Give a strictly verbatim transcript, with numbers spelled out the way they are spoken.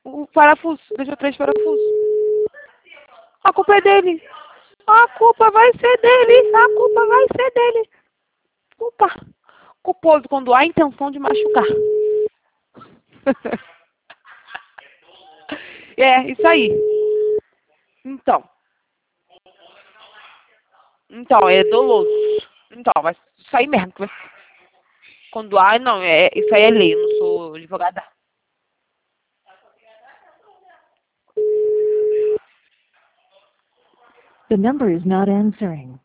O parafuso, deixou três parafusos. A culpa é dele. A culpa vai ser dele. A culpa vai ser dele. Culpa. Culposo quando há intenção de machucar. É, isso aí. Então. Então, é doloso. Então, vai sair mesmo. Vai... Quando há, não, é, isso aí é lei. Eu não sou advogada. The number is not answering.